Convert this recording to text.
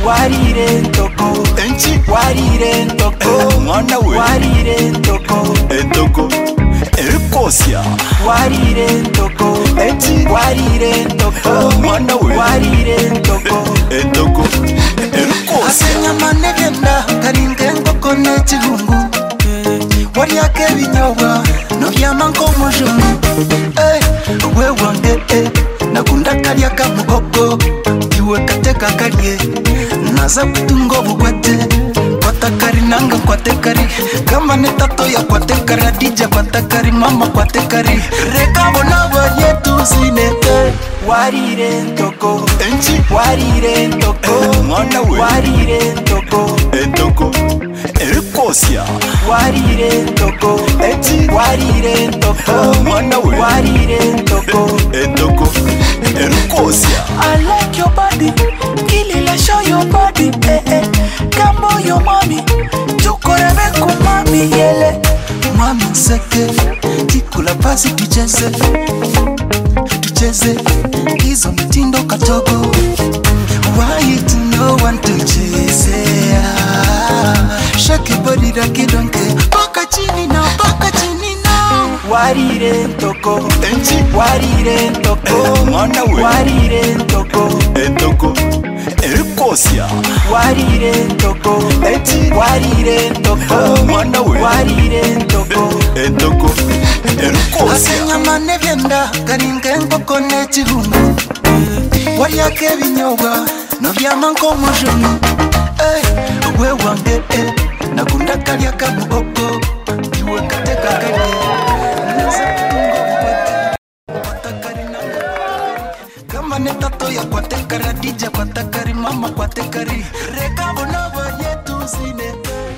warire ntoko enchi warire ntoko mwana we warire ntoko entoko erikosia warire ntoko enchi warire ntoko mwana we warire ntoko entoko erikosia asenya manegenda karinge ngoko n'ekirungu waryako ebinyoobwa nobyama nk'omujungu we wange nakunda karya kamugogo iwe kateka karye naza kutunga obukwate kwata kari nanga kwate kari kama netato ya kwate kari adija kwata kari mama kwate kari reka bona baryetu sinete warire ntoko enchi warire ntoko mwana we warire ntoko entoko erikosia warire ntoko enchi warire ntoko mwana we warire ntoko entoko erikosia I like your body, kilila show your body, Kambo your mommy, tukorebe kumami yele. Mami nseke, tikula basi tucheze, hizo mitindo katogo. Why it no one to chase? Shake your body like you don't care. Paka chini now, warire ntoko enchi warire ntoko mwana we warire ntoko entoko erikosia warire ntoko enchi warire ntoko mwana we warire ntoko entoko erikosia asenya manebyenda karinge ngoko n'ekirungu waryako ebinyoobwa nobyama nk'omujungu we wange nakunda karya kamugogo iwe kateka karye naza kutunga obukwate kwata kari nanga kama netato ya kwate kari adija kwata kari mama kwate kari reka bona baryetu sinete